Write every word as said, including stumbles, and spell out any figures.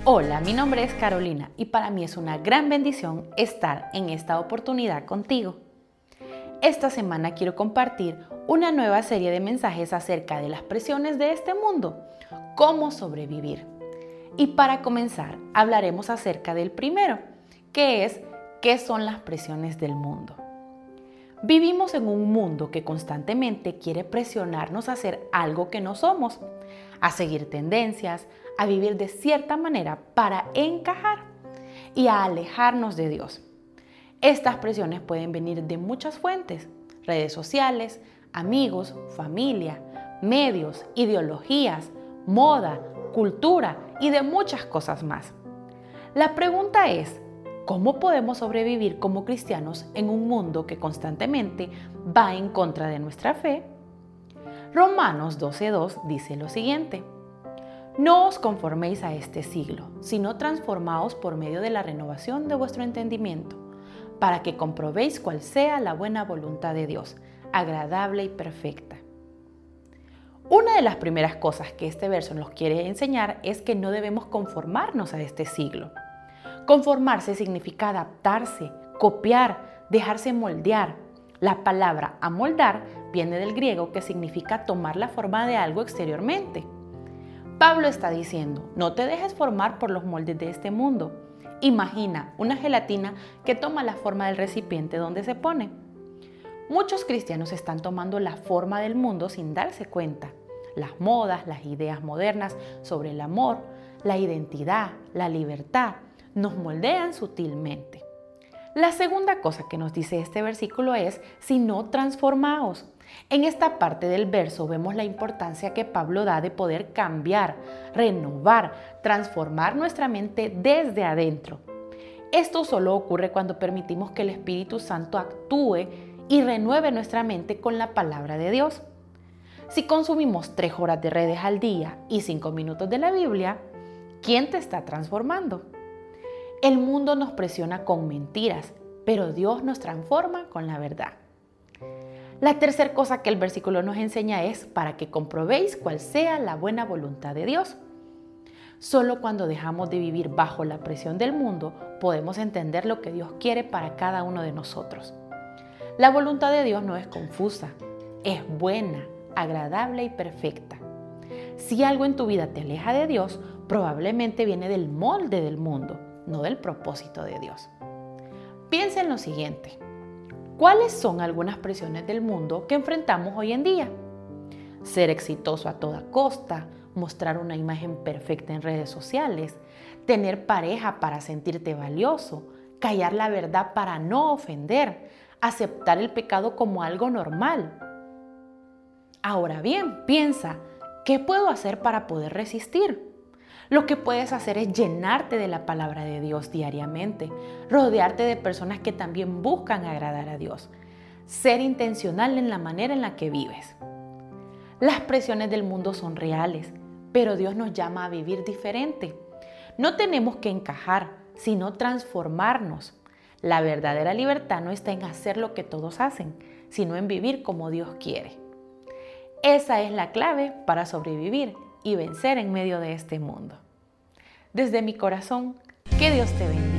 Hola, mi nombre es Carolina y para mí es una gran bendición estar en esta oportunidad contigo. Esta semana quiero compartir una nueva serie de mensajes acerca de las presiones de este mundo, cómo sobrevivir. Y para comenzar, hablaremos acerca del primero, que es ¿qué son las presiones del mundo? Vivimos en un mundo que constantemente quiere presionarnos a hacer algo que no somos, a seguir tendencias, a vivir de cierta manera para encajar y a alejarnos de Dios. Estas presiones pueden venir de muchas fuentes: redes sociales, amigos, familia, medios, ideologías, moda, cultura y de muchas cosas más. La pregunta es, ¿cómo podemos sobrevivir como cristianos en un mundo que constantemente va en contra de nuestra fe? Romanos doce dos dice lo siguiente: no os conforméis a este siglo, sino transformaos por medio de la renovación de vuestro entendimiento, para que comprobéis cuál sea la buena voluntad de Dios, agradable y perfecta. Una de las primeras cosas que este verso nos quiere enseñar es que no debemos conformarnos a este siglo. Conformarse significa adaptarse, copiar, dejarse moldear. La palabra amoldar viene del griego, que significa tomar la forma de algo exteriormente. Pablo está diciendo, no te dejes formar por los moldes de este mundo. Imagina una gelatina que toma la forma del recipiente donde se pone. Muchos cristianos están tomando la forma del mundo sin darse cuenta. Las modas, las ideas modernas sobre el amor, la identidad, la libertad, nos moldean sutilmente. La segunda cosa que nos dice este versículo es, si no transformaos. En esta parte del verso vemos la importancia que Pablo da de poder cambiar, renovar, transformar nuestra mente desde adentro. Esto solo ocurre cuando permitimos que el Espíritu Santo actúe y renueve nuestra mente con la palabra de Dios. Si consumimos tres horas de redes al día y cinco minutos de la Biblia, ¿quién te está transformando? El mundo nos presiona con mentiras, pero Dios nos transforma con la verdad. La tercera cosa que el versículo nos enseña es para que comprobéis cuál sea la buena voluntad de Dios. Solo cuando dejamos de vivir bajo la presión del mundo podemos entender lo que Dios quiere para cada uno de nosotros. La voluntad de Dios no es confusa, es buena, agradable y perfecta. Si algo en tu vida te aleja de Dios, probablemente viene del molde del mundo, no del propósito de Dios. Piensa en lo siguiente. ¿Cuáles son algunas presiones del mundo que enfrentamos hoy en día? Ser exitoso a toda costa, mostrar una imagen perfecta en redes sociales, tener pareja para sentirte valioso, callar la verdad para no ofender, aceptar el pecado como algo normal. Ahora bien, piensa, ¿qué puedo hacer para poder resistir? Lo que puedes hacer es llenarte de la palabra de Dios diariamente, rodearte de personas que también buscan agradar a Dios, ser intencional en la manera en la que vives. Las presiones del mundo son reales, pero Dios nos llama a vivir diferente. No tenemos que encajar, sino transformarnos. La verdadera libertad no está en hacer lo que todos hacen, sino en vivir como Dios quiere. Esa es la clave para sobrevivir y vencer en medio de este mundo. Desde mi corazón, que Dios te bendiga.